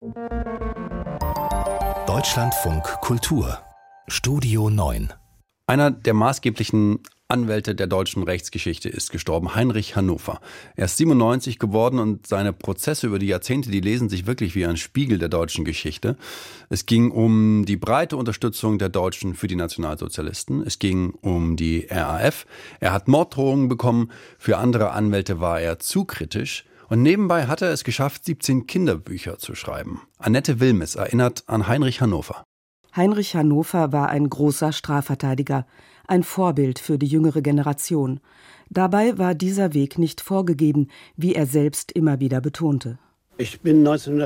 Deutschlandfunk Kultur Studio 9. Einer der maßgeblichen Anwälte der deutschen Rechtsgeschichte ist gestorben, Heinrich Hannover. Er ist 97 geworden und seine Prozesse über die Jahrzehnte, die lesen sich wirklich wie ein Spiegel der deutschen Geschichte. Es ging um die breite Unterstützung der Deutschen für die Nationalsozialisten. Es ging um die RAF. Er hat Morddrohungen bekommen. Für andere Anwälte war er zu kritisch. Und nebenbei hat er es geschafft, 17 Kinderbücher zu schreiben. Annette Wilmes erinnert an Heinrich Hannover. Heinrich Hannover war ein großer Strafverteidiger, ein Vorbild für die jüngere Generation. Dabei war dieser Weg nicht vorgegeben, wie er selbst immer wieder betonte. Ich bin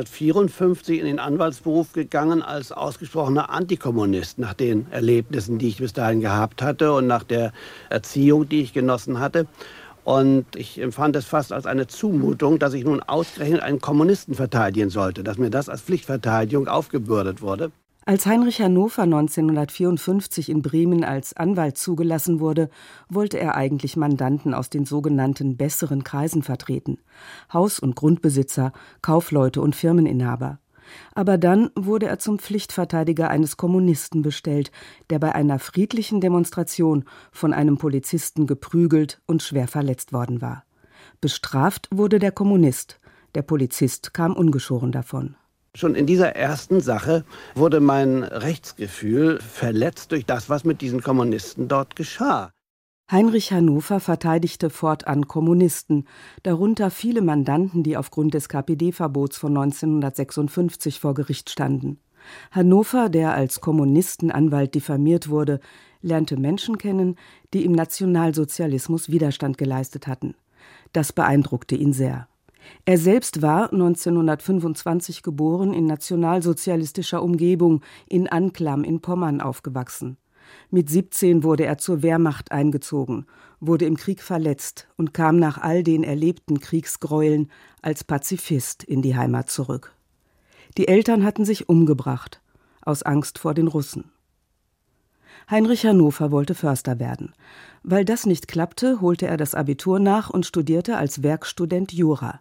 1954 in den Anwaltsberuf gegangen als ausgesprochener Antikommunist, nach den Erlebnissen, die ich bis dahin gehabt hatte und nach der Erziehung, die ich genossen hatte. Und ich empfand es fast als eine Zumutung, dass ich nun ausgerechnet einen Kommunisten verteidigen sollte, dass mir das als Pflichtverteidigung aufgebürdet wurde. Als Heinrich Hannover 1954 in Bremen als Anwalt zugelassen wurde, wollte er eigentlich Mandanten aus den sogenannten besseren Kreisen vertreten. Haus- und Grundbesitzer, Kaufleute und Firmeninhaber. Aber dann wurde er zum Pflichtverteidiger eines Kommunisten bestellt, der bei einer friedlichen Demonstration von einem Polizisten geprügelt und schwer verletzt worden war. Bestraft wurde der Kommunist. Der Polizist kam ungeschoren davon. Schon in dieser ersten Sache wurde mein Rechtsgefühl verletzt durch das, was mit diesen Kommunisten dort geschah. Heinrich Hannover verteidigte fortan Kommunisten, darunter viele Mandanten, die aufgrund des KPD-Verbots von 1956 vor Gericht standen. Hannover, der als Kommunistenanwalt diffamiert wurde, lernte Menschen kennen, die im Nationalsozialismus Widerstand geleistet hatten. Das beeindruckte ihn sehr. Er selbst war 1925 geboren, in nationalsozialistischer Umgebung in Anklam in Pommern aufgewachsen. Mit 17 wurde er zur Wehrmacht eingezogen, wurde im Krieg verletzt und kam nach all den erlebten Kriegsgräueln als Pazifist in die Heimat zurück. Die Eltern hatten sich umgebracht, aus Angst vor den Russen. Heinrich Hannover wollte Förster werden. Weil das nicht klappte, holte er das Abitur nach und studierte als Werkstudent Jura.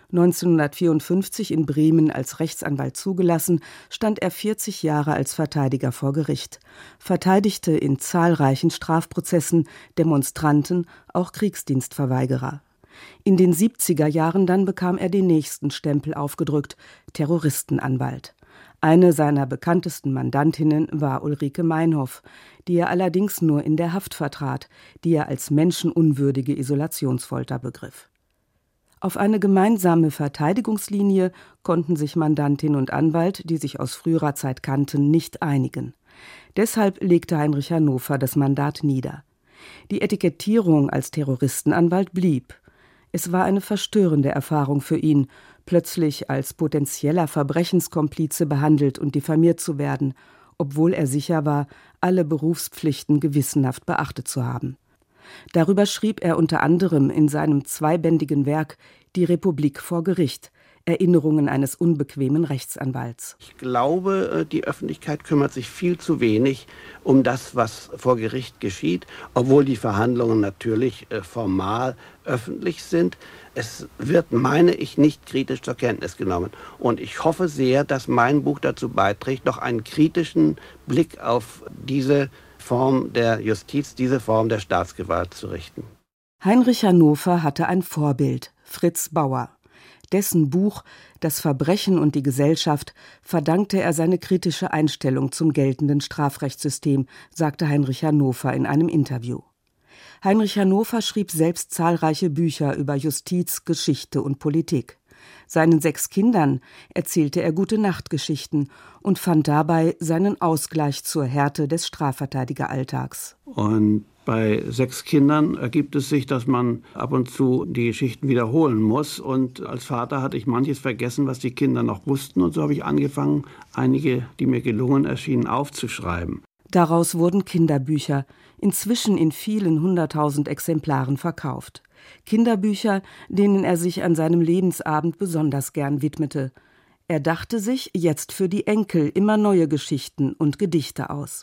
1954 in Bremen als Rechtsanwalt zugelassen, stand er 40 Jahre als Verteidiger vor Gericht, verteidigte in zahlreichen Strafprozessen Demonstranten, auch Kriegsdienstverweigerer. In den 70er Jahren dann bekam er den nächsten Stempel aufgedrückt, Terroristenanwalt. Eine seiner bekanntesten Mandantinnen war Ulrike Meinhof, die er allerdings nur in der Haft vertrat, die er als menschenunwürdige Isolationsfolter begriff. Auf eine gemeinsame Verteidigungslinie konnten sich Mandantin und Anwalt, die sich aus früherer Zeit kannten, nicht einigen. Deshalb legte Heinrich Hannover das Mandat nieder. Die Etikettierung als Terroristenanwalt blieb. Es war eine verstörende Erfahrung für ihn, plötzlich als potenzieller Verbrechenskomplize behandelt und diffamiert zu werden, obwohl er sicher war, alle Berufspflichten gewissenhaft beachtet zu haben. Darüber schrieb er unter anderem in seinem zweibändigen Werk »Die Republik vor Gericht«, Erinnerungen eines unbequemen Rechtsanwalts. Ich glaube, die Öffentlichkeit kümmert sich viel zu wenig um das, was vor Gericht geschieht, obwohl die Verhandlungen natürlich formal öffentlich sind. Es wird, meine ich, nicht kritisch zur Kenntnis genommen. Und ich hoffe sehr, dass mein Buch dazu beiträgt, noch einen kritischen Blick auf diese Form der Justiz, diese Form der Staatsgewalt zu richten. Heinrich Hannover hatte ein Vorbild, Fritz Bauer. Dessen Buch »Das Verbrechen und die Gesellschaft« verdankte er seine kritische Einstellung zum geltenden Strafrechtssystem, sagte Heinrich Hannover in einem Interview. Heinrich Hannover schrieb selbst zahlreiche Bücher über Justiz, Geschichte und Politik. Seinen 6 Kindern erzählte er Gute-Nacht-Geschichten und fand dabei seinen Ausgleich zur Härte des Strafverteidigeralltags. Und bei 6 Kindern ergibt es sich, dass man ab und zu die Geschichten wiederholen muss. Und als Vater hatte ich manches vergessen, was die Kinder noch wussten. Und so habe ich angefangen, einige, die mir gelungen erschienen, aufzuschreiben. Daraus wurden Kinderbücher, inzwischen in vielen 100.000 Exemplaren verkauft. Kinderbücher, denen er sich an seinem Lebensabend besonders gern widmete. Er dachte sich jetzt für die Enkel immer neue Geschichten und Gedichte aus.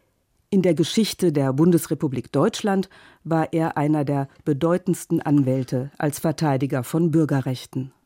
In der Geschichte der Bundesrepublik Deutschland war er einer der bedeutendsten Anwälte als Verteidiger von Bürgerrechten.